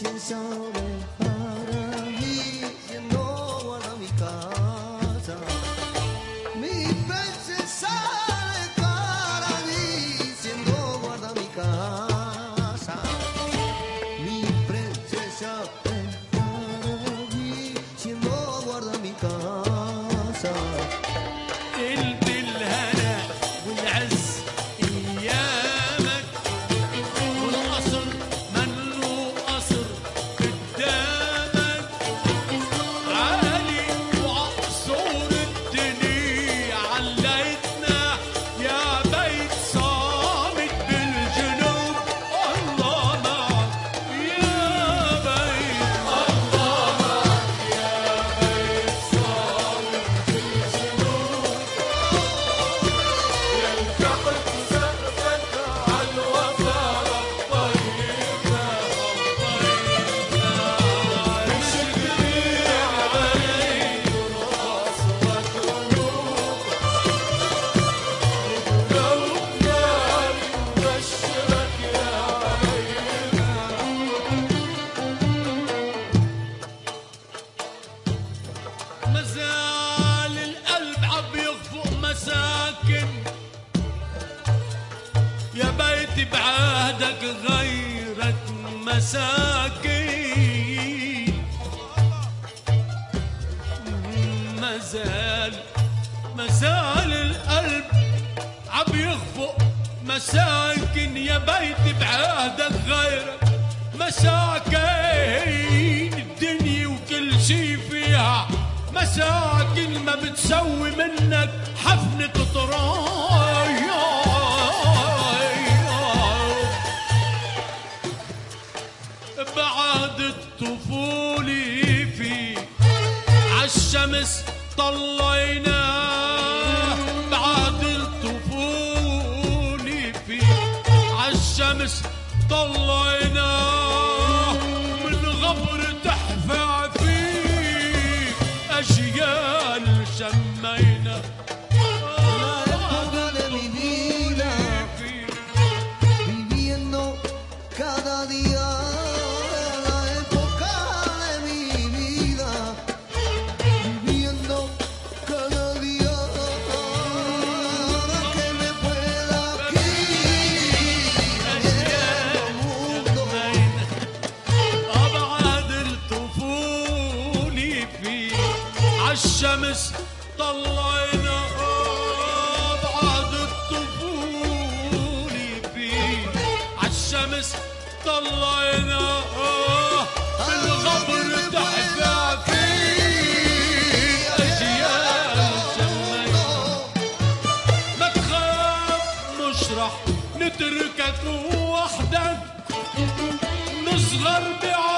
quién sabe para mí, siendo guarda mi casa. Mi princesa de para mí, siendo guarda mi casa. Mi princesa de para mí, siendo guarda mi casa. قلت الهنا والعز ايامك والقصر منه قصر قدامك عالي وقصور الدنيا عليتنا يا بيت صامت بالجنوب الله معك يا بيت الله معك يا بيت صامت بالجنوب يلتقط سقفك عالوفا ربينا مش كبير عليك ونقصرك قلوب لو ناري وبشرك يا مازال القلب عم يخفق مساكن يا بيتي بعهدك غيرك مساكن مازال القلب عم يخفق مساكن يا بيتي بعهدك غيرك مساكن الدنيا وكل شي فيها مساكن ما بتسوي منك حفنة طراي بعد الطفولة في عالشمس طلينا بعد الطفولة في عالشمس طلينا من غبر تحفى فيه أجيال شمينا La época de mi vida, viviendo cada día. La época de mi vida, viviendo cada día. Ahora que me pueda aquí, viendo mundo. بعد الطفولة في عالشمس طلعنا بعد الطفولة في عالشمس طلعنا بالغبر تحفى فيه أجيال شمينا ما تخاف مش رح نتركك وحدك نصغر بعقلك